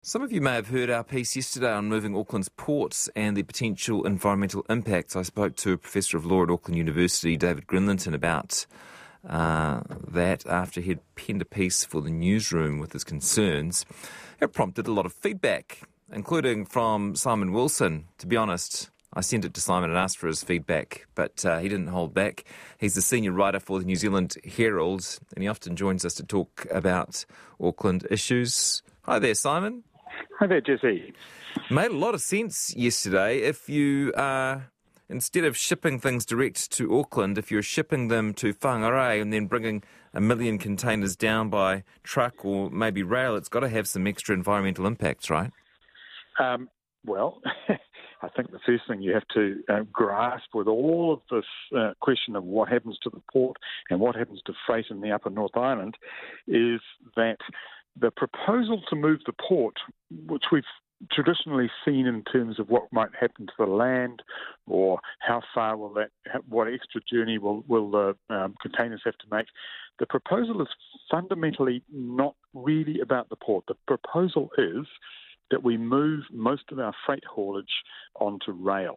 Some of you may have heard our piece yesterday on moving Auckland's ports and the potential environmental impacts. I spoke to a professor of law at Auckland University, David Grinlington, about that after he'd penned a piece for the newsroom with his concerns. It prompted a lot of feedback, including from Simon Wilson. To be honest, I sent it to Simon and asked for his feedback, but he didn't hold back. He's the senior writer for the New Zealand Herald, and he often joins us to talk about Auckland issues. Hi there, Simon. Hi there, Jesse. Made a lot of sense yesterday. If you instead of shipping things direct to Auckland, if you're shipping them to Whangarei and then bringing 1 million containers down by truck or maybe rail, it's got to have some extra environmental impacts, right? Well, I think the first thing you have to grasp with all of this question of what happens to the port and what happens to freight in the Upper North Island is that the proposal to move the port, which we've traditionally seen in terms of what might happen to the land or how far will that, what extra journey will the containers have to make, the proposal is fundamentally not really about the port. The proposal is that we move most of our freight haulage onto rail.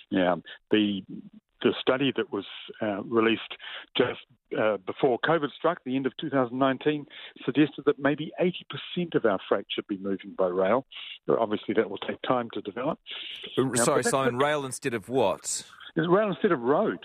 The study that was released just before COVID struck, the end of 2019, suggested that maybe 80% of our freight should be moving by rail. Obviously, that will take time to develop. Sorry, Simon, rail instead of what? Rail instead of roads.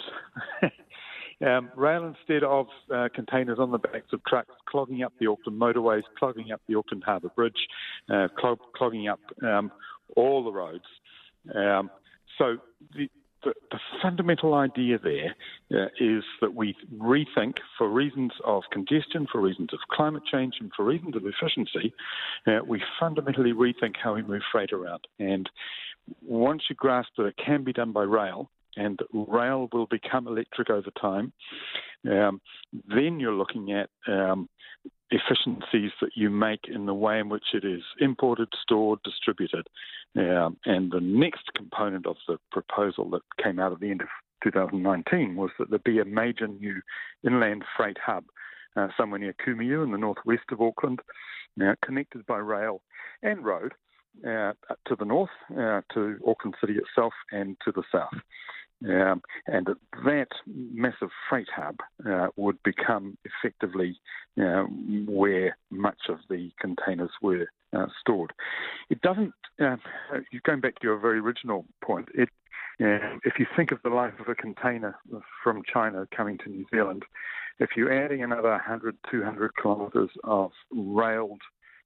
Rail instead of containers on the backs of trucks, clogging up the Auckland motorways, clogging up the Auckland Harbour Bridge, clogging up all the roads. So the fundamental idea there is that we rethink, for reasons of congestion, for reasons of climate change, and for reasons of efficiency, we fundamentally rethink how we move freight around. And once you grasp that it can be done by rail, and that rail will become electric over time, then you're looking at efficiencies that you make in the way in which it is imported, stored, distributed. And the next component of the proposal that came out at the end of 2019 was that there be a major new inland freight hub somewhere near Kumiu in the northwest of Auckland, connected by rail and road to the north, to Auckland City itself, and to the south. And that massive freight hub would become effectively where much of the containers were stored. It doesn't, going back to your very original point, if you think of the life of a container from China coming to New Zealand, if you're adding another 100, 200 kilometres of railed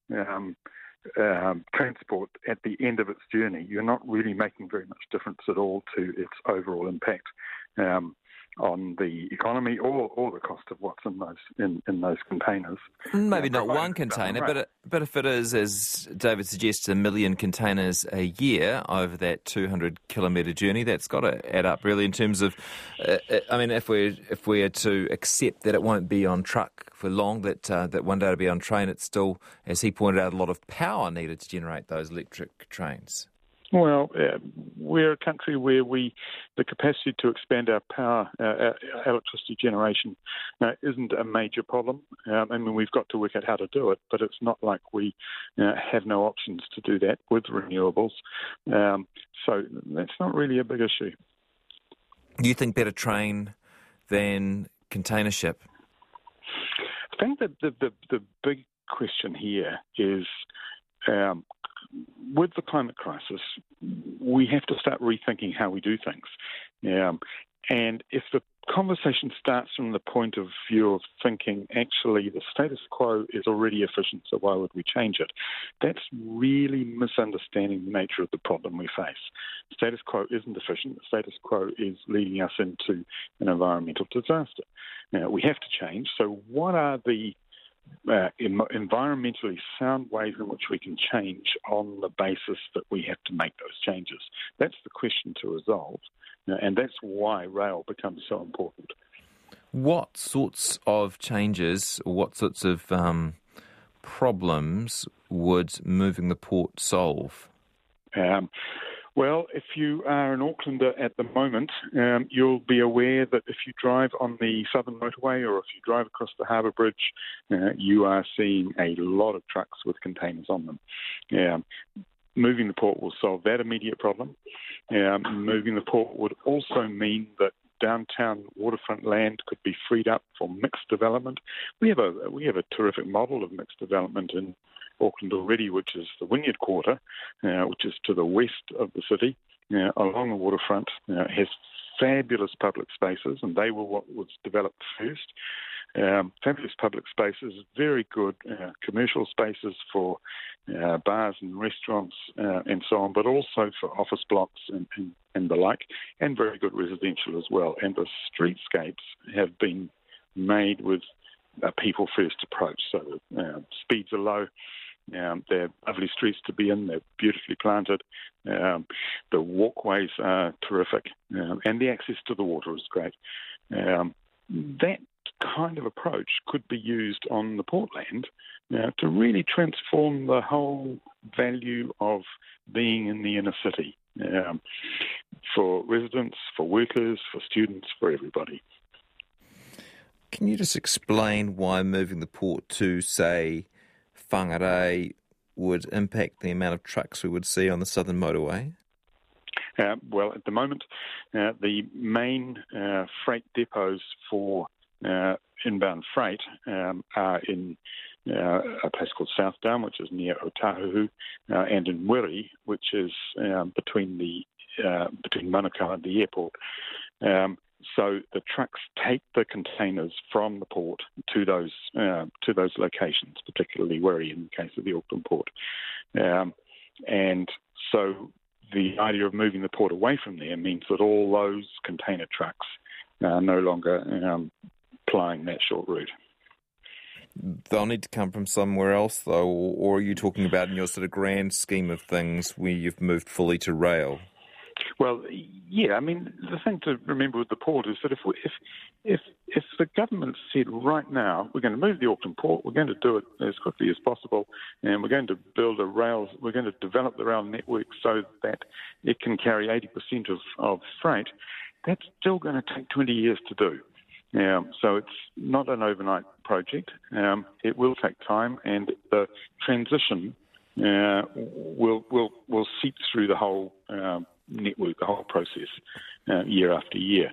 transport at the end of its journey, you're not really making very much difference at all to its overall impact on the economy or the cost of what's in those containers. Maybe not one container, but if it is, as David suggests, 1 million containers a year over that 200-kilometre journey, that's got to add up really in terms of, if we're to accept that it won't be on truck for long, that one day it'll be on train, it's still, as he pointed out, a lot of power needed to generate those electric trains. Well, we're a country where the capacity to expand our power, our electricity generation, isn't a major problem. We've got to work out how to do it, but it's not like we have no options to do that with renewables. So that's not really a big issue. Do you think better train than container ship? I think that the big question here is, with the climate crisis, we have to start rethinking how we do things. And if the conversation starts from the point of view of thinking, actually, the status quo is already efficient, so why would we change it? That's really misunderstanding the nature of the problem we face. Status quo isn't efficient. The status quo is leading us into an environmental disaster. Now, we have to change. So what are the environmentally sound ways in which we can change on the basis that we have to make those changes? That's the question to resolve, and that's why rail becomes so important. What sorts of changes, or what sorts of problems would moving the port solve? Well, if you are an Aucklander at the moment, you'll be aware that if you drive on the Southern Motorway or if you drive across the Harbour Bridge, you are seeing a lot of trucks with containers on them. Moving the port will solve that immediate problem. Moving the port would also mean that downtown waterfront land could be freed up for mixed development. We have a terrific model of mixed development in Auckland already, which is the Wynyard Quarter, which is to the west of the city, along the waterfront. Has fabulous public spaces, and they were what was developed first. Fabulous public spaces, very good commercial spaces for bars and restaurants and so on, but also for office blocks and the like, and very good residential as well. And the streetscapes have been made with a people-first approach, so speeds are low. They're lovely streets to be in. They're beautifully planted. The walkways are terrific, and the access to the water is great. That kind of approach could be used on the Portland to really transform the whole value of being in the inner city for residents, for workers, for students, for everybody. Can you just explain why moving the port to, say, Whangarei would impact the amount of trucks we would see on the Southern Motorway? Well, at the moment, the main freight depots for inbound freight are in a place called Southdown, which is near Otahuhu, and in Wiri, which is between Manukau and the airport. So the trucks take the containers from the port to those locations, particularly Wiri in the case of the Auckland port. And so the idea of moving the port away from there means that all those container trucks are no longer plying that short route. They'll need to come from somewhere else, though, or are you talking about in your sort of grand scheme of things where you've moved fully to rail? Well, yeah, I mean, the thing to remember with the port is that if the government said right now we're going to move the Auckland port, we're going to do it as quickly as possible, and we're going to build we're going to develop the rail network so that it can carry 80% of freight, that's still going to take 20 years to do. So it's not an overnight project. It will take time, and the transition will seep through the whole network, the whole process, year after year.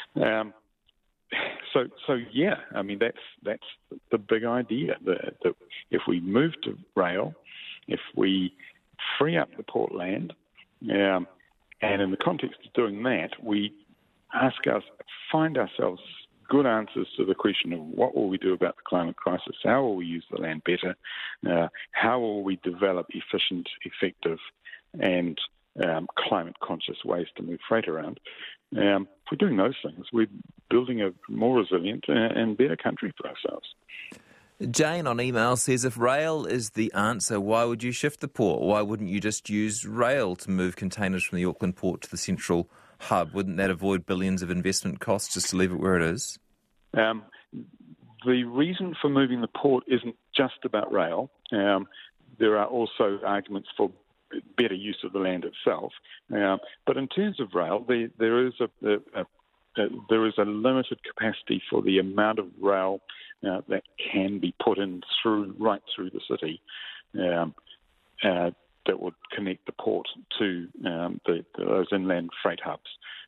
So yeah, I mean that's the big idea. That if we move to rail, if we free up the port land, and in the context of doing that, we find ourselves good answers to the question of what will we do about the climate crisis, how will we use the land better, how will we develop efficient, effective, and climate-conscious ways to move freight around. If we're doing those things, we're building a more resilient and better country for ourselves. Jane on email says, if rail is the answer, why would you shift the port? Why wouldn't you just use rail to move containers from the Auckland port to the central hub? Wouldn't that avoid billions of investment costs just to leave it where it is? The reason for moving the port isn't just about rail. There are also arguments for better use of the land itself. But in terms of rail, there is a limited capacity for the amount of rail that can be put in right through the city that would connect the port to those inland freight hubs.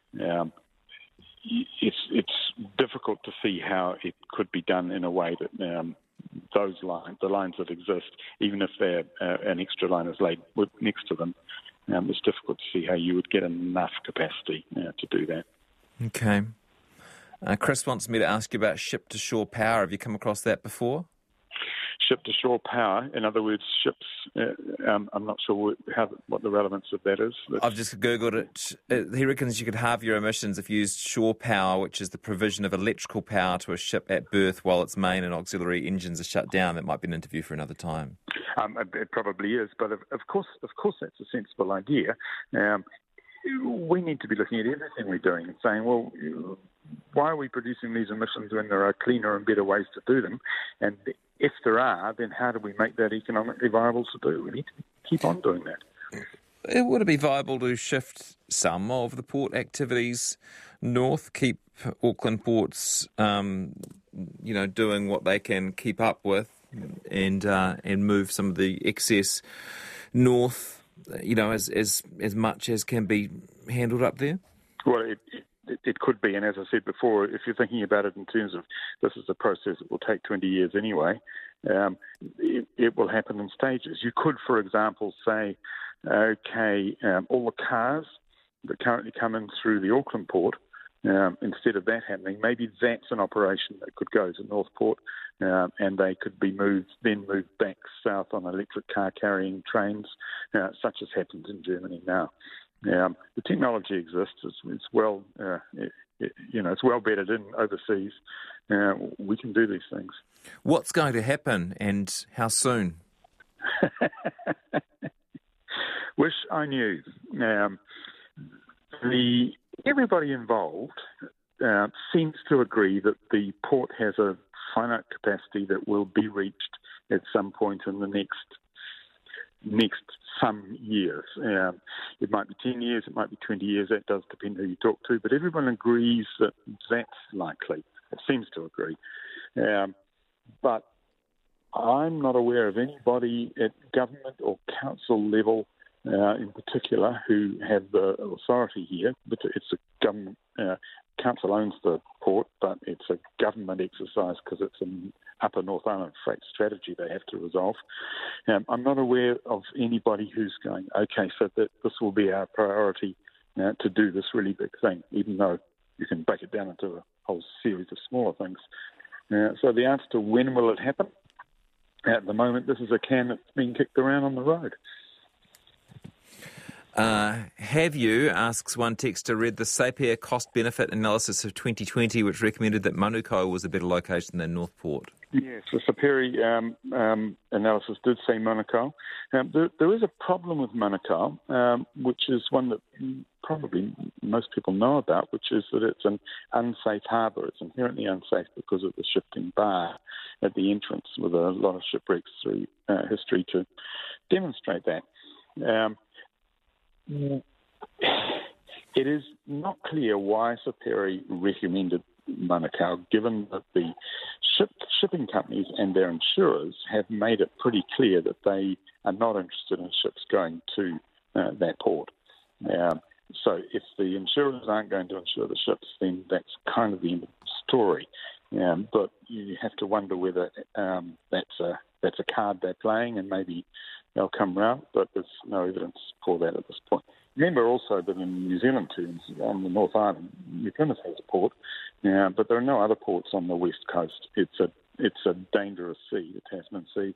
It's difficult to see how it could be done in a way that the lines that exist, even if an extra line is laid next to them, it's difficult to see how you would get enough capacity to do that. Okay. Chris wants me to ask you about ship-to-shore power. Have you come across that before? Ship-to-shore power, in other words, ships, I'm not sure what the relevance of that is. I've just Googled it. He reckons you could halve your emissions if you used shore power, which is the provision of electrical power to a ship at berth while its main and auxiliary engines are shut down. That might be an interview for another time. It probably is, but of course that's a sensible idea. We need to be looking at everything we're doing and saying, well, why are we producing these emissions when there are cleaner and better ways to do them? And if there are, then how do we make that economically viable to do? We need to keep on doing that. Would it be viable to shift some of the port activities north, keep Auckland ports, doing what they can keep up with, and move some of the excess north, as much as can be handled up there? Well, it could be, and as I said before, if you're thinking about it in terms of this is a process that will take 20 years anyway, it will happen in stages. You could, for example, say, all the cars that currently come in through the Auckland port, instead of that happening, maybe that's an operation that could go to Northport, and they could be moved back south on electric car carrying trains, such as happens in Germany now. The technology exists. It's well, it's well bedded in overseas. We can do these things. What's going to happen, and how soon? Wish I knew. Everybody involved seems to agree that the port has a finite capacity that will be reached at some point in the next some years. It might be 10 years, it might be 20 years, that does depend who you talk to, but everyone agrees that that's likely. It seems to agree. But I'm not aware of anybody at government or council level in particular who have the authority here. But it's a government, council owns the port, but it's a government exercise because it's an Upper North Island freight strategy they have to resolve. I'm not aware of anybody who's going, okay, so that this will be our priority to do this really big thing, even though you can break it down into a whole series of smaller things. So the answer to when will it happen? At the moment, this is a can that's being kicked around on the road. Have you, asks one texter, read the Sapere cost-benefit analysis of 2020, which recommended that Manukau was a better location than Northport? Yes, the Sapere analysis did say Manukau. There is a problem with Manukau, which is one that probably most people know about, which is that it's an unsafe harbour. It's inherently unsafe because of the shifting bar at the entrance, with a lot of shipwrecks through history to demonstrate that. It is not clear why Sapere recommended Manukau, given that the shipping companies and their insurers have made it pretty clear that they are not interested in ships going to that port. So if the insurers aren't going to insure the ships, then that's kind of the end of the story. But you have to wonder whether that's a card they're playing, and maybe they'll come round, but there's no evidence for that at this point. Remember also that in New Zealand terms, on the North Island, New Plymouth has a port, but there are no other ports on the west coast. It's a dangerous sea, the Tasman Sea.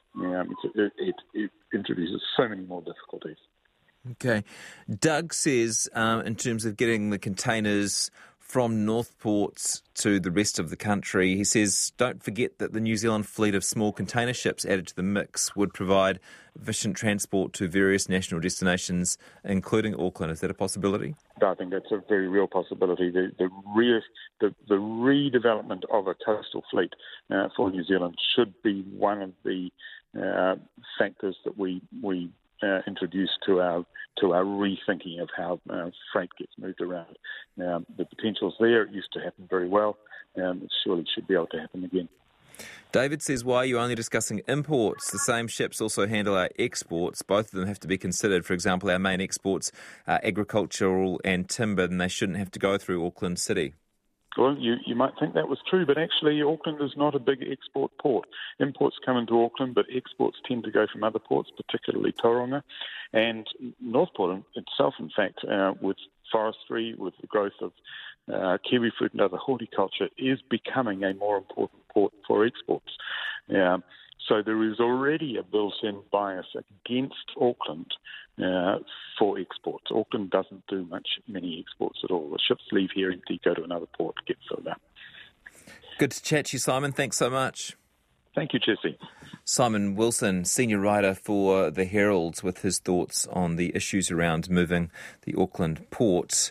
It introduces so many more difficulties. Okay. Doug says, in terms of getting the containers from Northport to the rest of the country, he says, don't forget that the New Zealand fleet of small container ships added to the mix would provide efficient transport to various national destinations, including Auckland. Is that a possibility? I think that's a very real possibility. The redevelopment of a coastal fleet for New Zealand should be one of the factors that we introduced to our rethinking of how freight gets moved around. The potential's there. It used to happen very well. It surely should be able to happen again. David says, why are you only discussing imports? The same ships also handle our exports. Both of them have to be considered. For example, our main exports are agricultural and timber, and they shouldn't have to go through Auckland City. Well, you might think that was true, but actually Auckland is not a big export port. Imports come into Auckland, but exports tend to go from other ports, particularly Tauranga. And Northport itself, in fact, with forestry, with the growth of kiwi fruit and other horticulture, is becoming a more important port for exports. So there is already a built-in bias against Auckland for exports. Auckland doesn't do many exports at all. The ships leave here empty, go to another port, get filled up. Good to chat to you, Simon. Thanks so much. Thank you, Jesse. Simon Wilson, senior writer for The Herald, with his thoughts on the issues around moving the Auckland port.